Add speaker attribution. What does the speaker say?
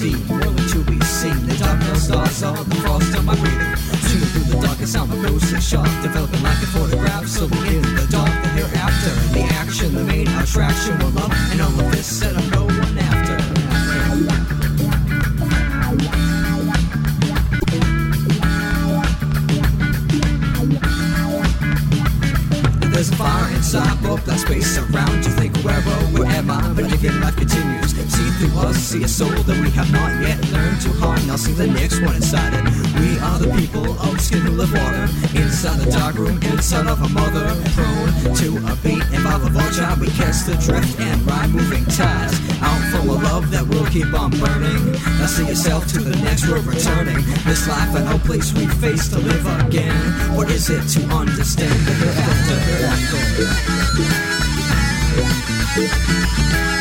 Speaker 1: steam, whirling to be seen. The dark pale stars are the frost on my breathing. Shooting through the darkest sound, my ghostly shot, developing like a photograph, slowly in the dark. The hereafter, the action, the main attraction, will love, and all of this that I'm going after. There's a fire inside, broke that space around you. Think, where am I? But if your life continues, see through us, see a soul that we have not yet learned to harm. Now see the next one inside it. We are the people of skin who live water, inside the dark room, inside of a mother, prone to a beat. And by the vulture, we catch the drift and ride moving tides out from a love that will keep on burning. Now see yourself to the next road returning. This life and no place we face to live again. What is it to understand the hereafter?